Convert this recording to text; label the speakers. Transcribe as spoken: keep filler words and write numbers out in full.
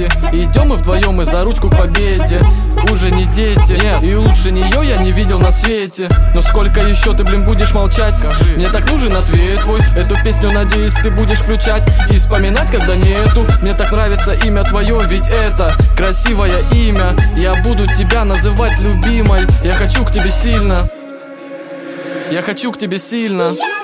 Speaker 1: леди. Идем мы вдвоем и за ручку к победе. Уже не дети, нет, и лучше нее я не видел на свете. Но сколько еще ты, блин, будешь молчать? Скажи. Мне так нужен ответ твой. Эту песню, надеюсь, ты будешь включать и вспоминать, когда нету. Мне так нравится имя твое, ведь это красивое имя. Я буду тебя называть любимой. Я хочу к тебе сильно. Я хочу к тебе сильно.